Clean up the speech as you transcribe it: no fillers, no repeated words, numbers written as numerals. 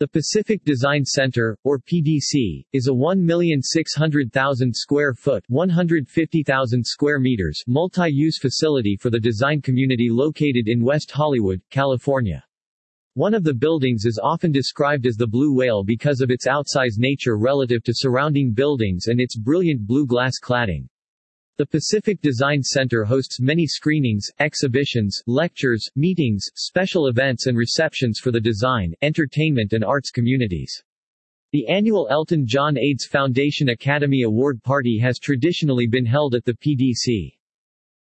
The Pacific Design Center, or PDC, is a 1,600,000 square foot (150,000 square meters) multi-use facility for the design community located in West Hollywood, California. One of the buildings is often described as the Blue Whale because of its outsized nature relative to surrounding buildings and its brilliant blue glass cladding. The Pacific Design Center hosts many screenings, exhibitions, lectures, meetings, special events and receptions for the design, entertainment and arts communities. The annual Elton John AIDS Foundation Academy Award Party has traditionally been held at the PDC.